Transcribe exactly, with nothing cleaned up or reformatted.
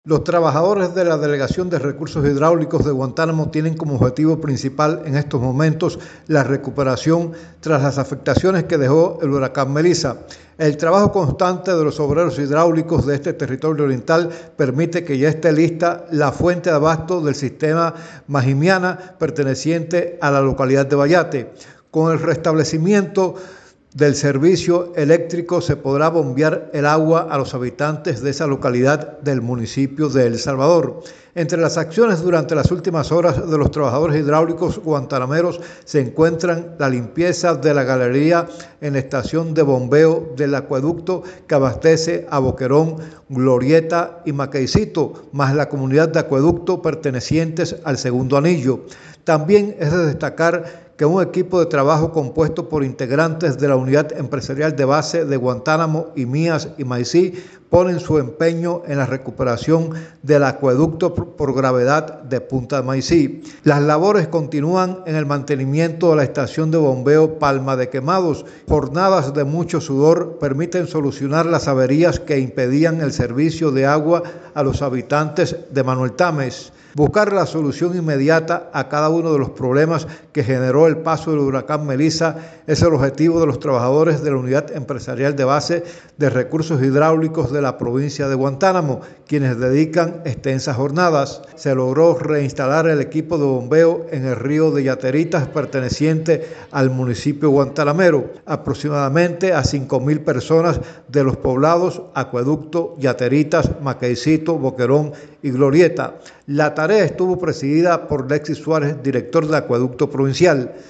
Los trabajadores de la Delegación de Recursos Hidráulicos de Guantánamo tienen como objetivo principal en estos momentos la recuperación tras las afectaciones que dejó el huracán Melissa. El trabajo constante de los obreros hidráulicos de este territorio oriental permite que ya esté lista la fuente de abasto del sistema Majimiana perteneciente a la localidad de Vallate. Con el restablecimiento del servicio eléctrico se podrá bombear el agua a los habitantes de esa localidad del municipio de El Salvador. Entre las acciones durante las últimas horas de los trabajadores hidráulicos guantanameros se encuentran la limpieza de la galería en la estación de bombeo del acueducto que abastece a Boquerón, Glorieta y Maqueicito, más la comunidad de acueducto pertenecientes al segundo anillo. También es de destacar que un equipo de trabajo compuesto por integrantes de la Unidad Empresarial de Base de Guantánamo, IMIAS y Maicí ponen su empeño en la recuperación del acueducto por gravedad de Punta de Maicí. Las labores continúan en el mantenimiento de la estación de bombeo Palma de Quemados. Jornadas de mucho sudor permiten solucionar las averías que impedían el servicio de agua a los habitantes de Manuel Tames. Buscar la solución inmediata a cada uno de los problemas que generó el paso del huracán Melissa es el objetivo de los trabajadores de la Unidad Empresarial de Base de Recursos Hidráulicos de la provincia de Guantánamo, quienes dedican extensas jornadas. Se logró reinstalar el equipo de bombeo en el río de Yateritas perteneciente al municipio guantanamero, aproximadamente a cinco mil personas de los poblados Acueducto, Yateritas, Maqueicito, Boquerón y Glorieta. La tarea estuvo presidida por Lexis Suárez, director del Acueducto Provincial.